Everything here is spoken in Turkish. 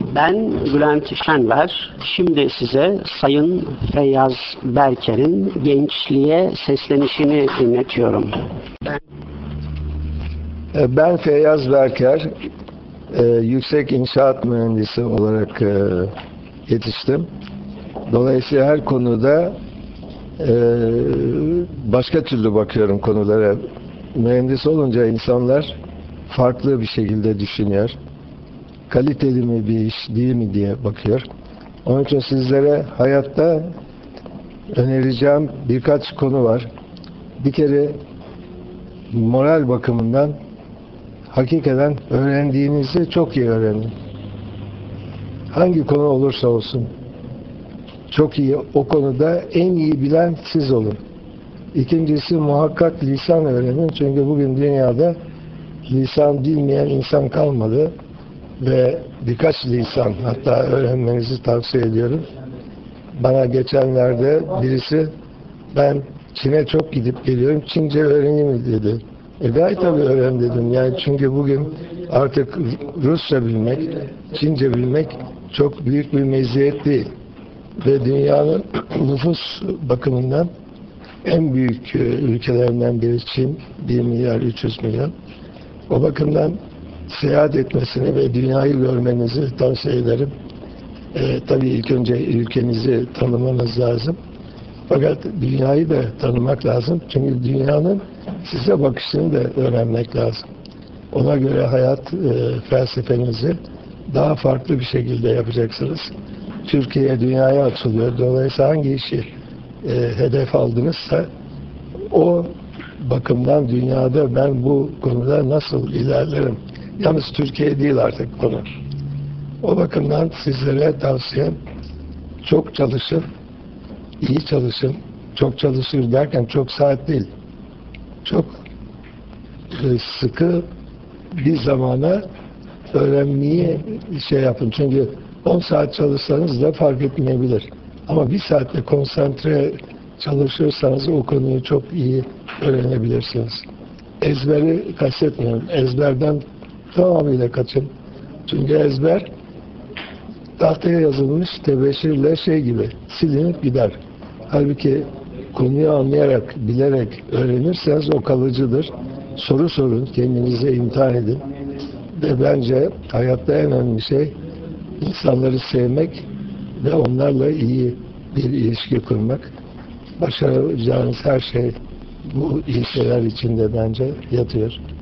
Ben Bülent Şenver. Şimdi size Sayın Feyyaz Berker'in gençliğe seslenişini dinletiyorum. Ben Feyyaz Berker, yüksek inşaat mühendisi olarak yetiştim. Dolayısıyla her konuda başka türlü bakıyorum konulara. Mühendis olunca insanlar farklı bir şekilde düşünüyor. Kaliteli mi bir iş değil mi diye bakıyor. Onun için sizlere hayatta önereceğim birkaç konu var. Bir kere moral bakımından hakikaten öğrendiğinizi çok iyi öğrenin. Hangi konu olursa olsun çok iyi, o konuda en iyi bilen siz olun. İkincisi muhakkak lisan öğrenin. Çünkü bugün dünyada lisan bilmeyen insan kalmadı ve birkaç lisan hatta öğrenmenizi tavsiye ediyorum. Bana geçenlerde birisi ben Çin'e çok gidip geliyorum, Çince öğreneyim mi dedi. Gayet tabii öğren dedim. Yani çünkü bugün artık Rusça bilmek, Çince bilmek çok büyük bir meziyet değil. Ve dünyanın nüfus bakımından en büyük ülkelerinden biri Çin, 1 milyar 300 milyon. O bakımdan seyahat etmesini ve dünyayı görmenizi tavsiye ederim. Tabii ilk önce ülkenizi tanımanız lazım. Fakat dünyayı da tanımak lazım. Çünkü dünyanın size bakışını da öğrenmek lazım. Ona göre hayat felsefenizi daha farklı bir şekilde yapacaksınız. Türkiye dünyaya açılıyor. Dolayısıyla hangi işi hedef aldınızsa o bakımdan dünyada ben bu konuda nasıl ilerlerim? Yalnız Türkiye değil artık konu. O bakımdan sizlere tavsiyem çok çalışın, iyi çalışın. Çok çalışır derken çok saat değil. Çok sıkı bir zamana öğrenmeyi yapın. Çünkü 10 saat çalışsanız da fark etmeyebilir. Ama 1 saatte konsantre çalışırsanız o konuyu çok iyi öğrenebilirsiniz. Ezberi kastetmiyorum. Ezberden tamamıyla kaçın. Çünkü ezber tahtaya yazılmış tebeşirle gibi silinip gider. Halbuki konuyu anlayarak, bilerek öğrenirseniz o kalıcıdır. Soru sorun, kendinize imtihan edin. Ve bence hayatta en önemli şey insanları sevmek ve onlarla iyi bir ilişki kurmak. Başaracağınız her şey bu ilişkiler içinde bence yatıyor.